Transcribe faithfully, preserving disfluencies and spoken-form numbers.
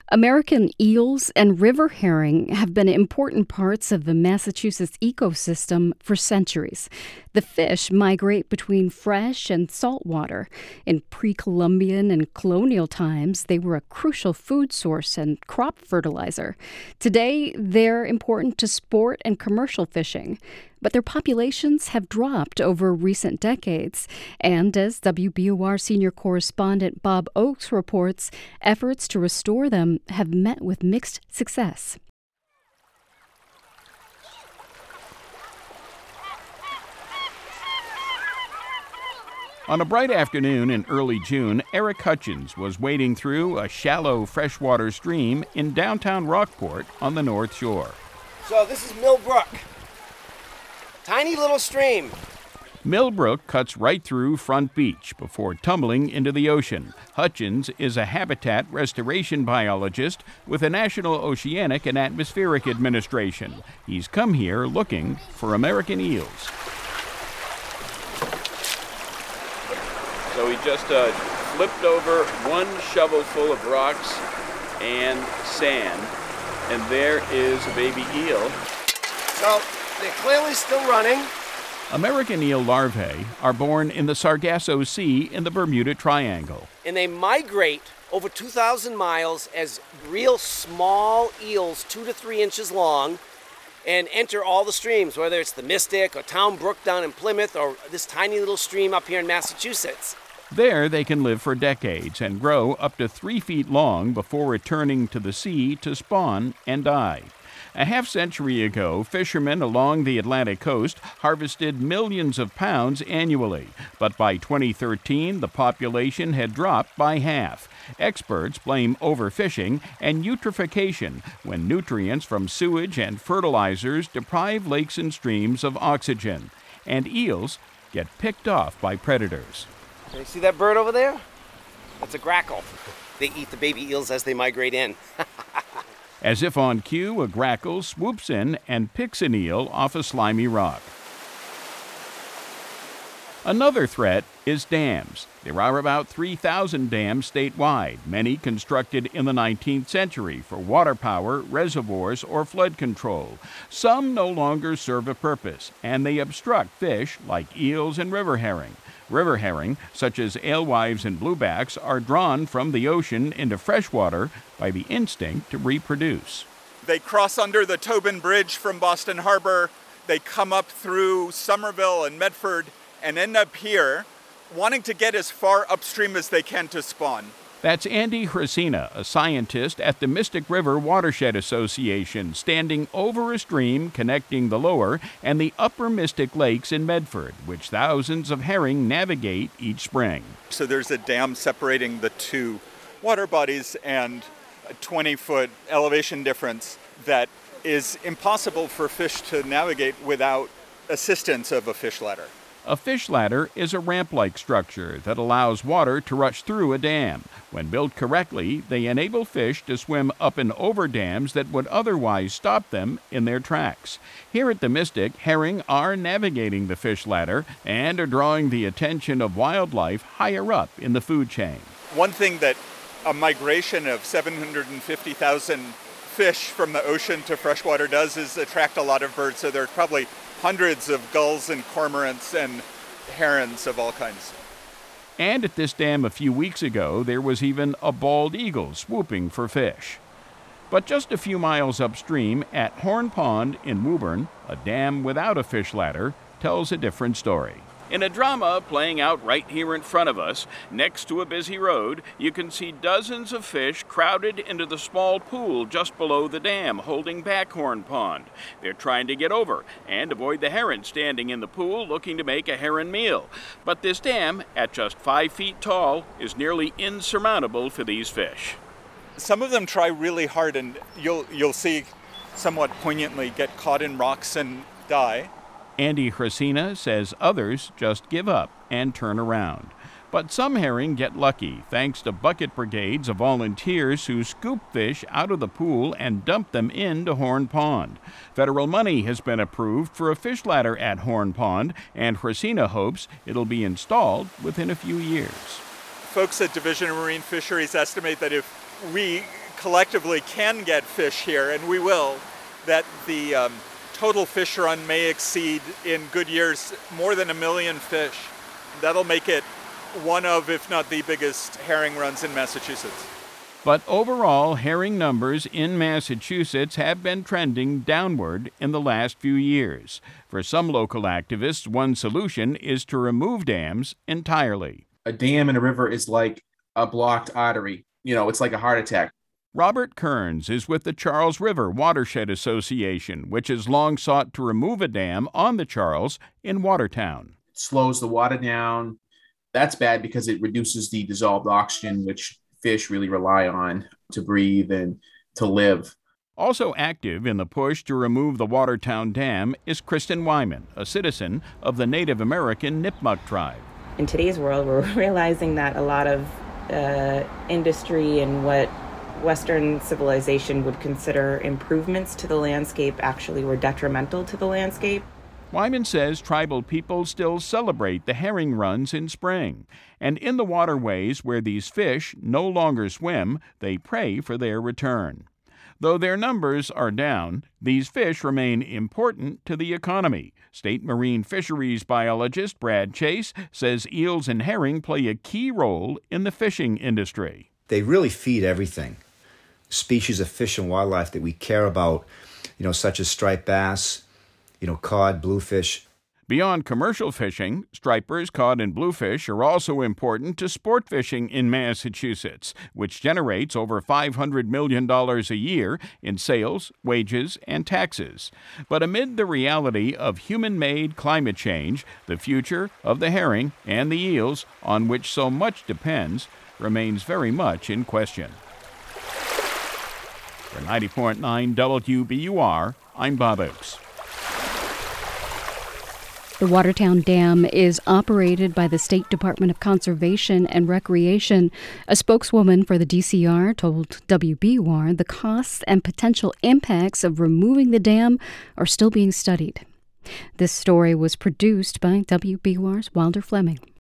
American eels and river herring have been important parts of the Massachusetts ecosystem for centuries. The fish migrate between fresh and salt water. In pre-Columbian and colonial times, they were a crucial food source and crop fertilizer. Today, they're important to sport and commercial fishing. But their populations have dropped over recent decades. And as W B O R senior correspondent Bob Oakes reports, efforts to restore them have met with mixed success. On a bright afternoon in early June, Eric Hutchins was wading through a shallow freshwater stream in downtown Rockport on the North Shore. So this is Millbrook. Tiny little stream. Millbrook cuts right through Front Beach before tumbling into the ocean. Hutchins is a habitat restoration biologist with the National Oceanic and Atmospheric Administration. He's come here looking for American eels. So he just uh, flipped over one shovelful of rocks and sand, and there is a baby eel. So they're clearly still running. American eel larvae are born in the Sargasso Sea in the Bermuda Triangle. And they migrate over two thousand miles as real small eels, two to three inches long, and enter all the streams, whether it's the Mystic or Town Brook down in Plymouth or this tiny little stream up here in Massachusetts. There they can live for decades and grow up to three feet long before returning to the sea to spawn and die. A half century ago, fishermen along the Atlantic coast harvested millions of pounds annually, but by twenty thirteen, the population had dropped by half. Experts blame overfishing and eutrophication when nutrients from sewage and fertilizers deprive lakes and streams of oxygen, and eels get picked off by predators. You see that bird over there? That's a grackle. They eat the baby eels as they migrate in. As if on cue, a grackle swoops in and picks an eel off a slimy rock. Another threat is dams. There are about three thousand dams statewide, many constructed in the nineteenth century for water power, reservoirs, or flood control. Some no longer serve a purpose, and they obstruct fish like eels and river herring. River herring, such as alewives and bluebacks, are drawn from the ocean into freshwater by the instinct to reproduce. They cross under the Tobin Bridge from Boston Harbor. They come up through Somerville and Medford and end up here, wanting to get as far upstream as they can to spawn. That's Andy Hrasina, a scientist at the Mystic River Watershed Association, standing over a stream connecting the lower and the upper Mystic Lakes in Medford, which thousands of herring navigate each spring. So there's a dam separating the two water bodies and a twenty-foot elevation difference that is impossible for fish to navigate without assistance of a fish ladder. A fish ladder is a ramp-like structure that allows water to rush through a dam. When built correctly, they enable fish to swim up and over dams that would otherwise stop them in their tracks. Here at the Mystic, herring are navigating the fish ladder and are drawing the attention of wildlife higher up in the food chain. One thing that a migration of seven hundred fifty thousand fish from the ocean to freshwater does is attract a lot of birds, so there's probably hundreds of gulls and cormorants and herons of all kinds. And at this dam a few weeks ago, there was even a bald eagle swooping for fish. But just a few miles upstream at Horn Pond in Woburn, a dam without a fish ladder tells a different story. In a drama playing out right here in front of us, next to a busy road, you can see dozens of fish crowded into the small pool just below the dam, holding back Horn Pond. They're trying to get over and avoid the heron standing in the pool looking to make a heron meal. But this dam, at just five feet tall, is nearly insurmountable for these fish. Some of them try really hard, and you'll you'll see somewhat poignantly get caught in rocks and die. Andy Hrasina says others just give up and turn around. But some herring get lucky thanks to bucket brigades of volunteers who scoop fish out of the pool and dump them into Horn Pond. Federal money has been approved for a fish ladder at Horn Pond, and Hrasina hopes it'll be installed within a few years. Folks at Division of Marine Fisheries estimate that if we collectively can get fish here, and we will, that the um, total fish run may exceed, in good years, more than a million fish. That'll make it one of, if not the biggest, herring runs in Massachusetts. But overall, herring numbers in Massachusetts have been trending downward in the last few years. For some local activists, one solution is to remove dams entirely. A dam in a river is like a blocked artery. You know, it's like a heart attack. Robert Kearns is with the Charles River Watershed Association, which has long sought to remove a dam on the Charles in Watertown. It slows the water down. That's bad because it reduces the dissolved oxygen, which fish really rely on to breathe and to live. Also active in the push to remove the Watertown Dam is Kristen Wyman, a citizen of the Native American Nipmuc tribe. In today's world, we're realizing that a lot of uh, industry and what Western civilization would consider improvements to the landscape actually were detrimental to the landscape. Wyman says tribal people still celebrate the herring runs in spring, and in the waterways where these fish no longer swim, they pray for their return. Though their numbers are down, these fish remain important to the economy. State marine fisheries biologist Brad Chase says eels and herring play a key role in the fishing industry. They really feed everything. Species of fish and wildlife that we care about, you know, such as striped bass, you know, cod, bluefish. Beyond commercial fishing, stripers, cod, and bluefish are also important to sport fishing in Massachusetts, which generates over five hundred million dollars a year in sales, wages, and taxes. But amid the reality of human-made climate change, the future of the herring and the eels, on which so much depends, remains very much in question. For ninety point nine W B U R, I'm Bob Oakes. The Watertown Dam is operated by the State Department of Conservation and Recreation. A spokeswoman for the D C R told W B U R the costs and potential impacts of removing the dam are still being studied. This story was produced by W B U R's Wilder Fleming.